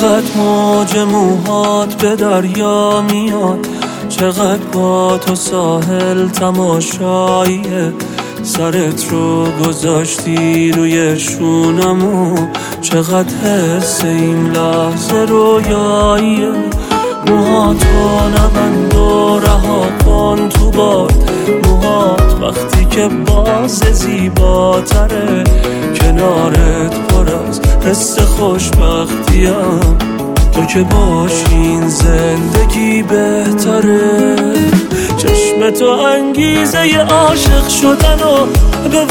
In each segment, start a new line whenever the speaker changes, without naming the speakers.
چقدر موج موهات به دریا میاد، چقدر با تو ساحل تماشاییه، سرت رو گذاشتی روی شونمو، چقدر حس این لحظه رویاییه. موهاتو نبند و رها کن تو باد، موهات وقتی که باز زیباتره، کنارت پر از حس خوشبختیم، تو که باشین زندگی بهتره. چشم تو انگیزه ی عاشق شدن و به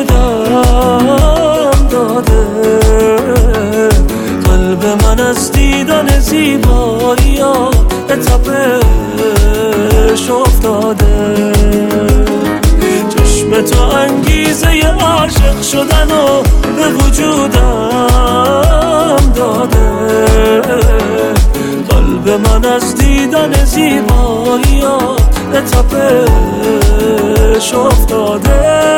وجودم داده، قلب من از دیدن زیباییات به تپش افتاده. چشم تو انگیزه ی عاشق شدن و به وجودم داده، قلب من از دیدن زیباییات به تپش افتاده.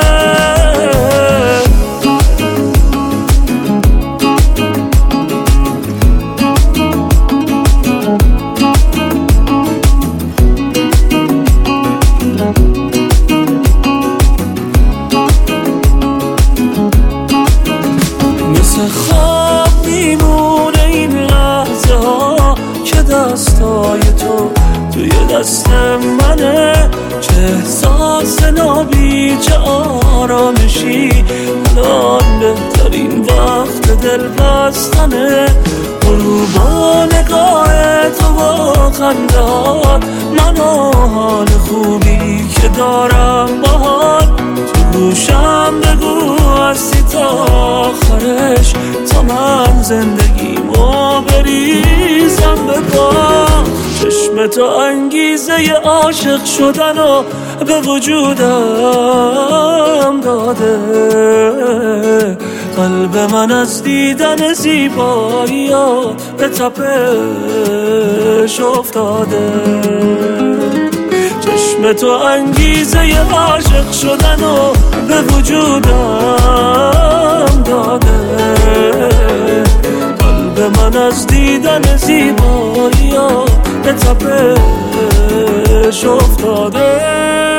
مثل خواب میمونه این لحظه ها که دستای تو توی دست منه، چه احساس نابی، چه آرامشی، الان بهترین وقت دل بستنه. غروبا نگاه تو با خندهات، من و حال خوبی که دارم باهات، تو گوشم بگو هستی تا آخرش، تا من زندگیمو بریزم به پا. چشم تو انگیزه ی عاشق شدن و به وجودم داده، قلب من از دیدن زیباییات به تپش افتاده. چشم تو انگیزه ی عاشق شدن و به وجودم داده، قلب من از دیدن زیباییات به تپش افتاده.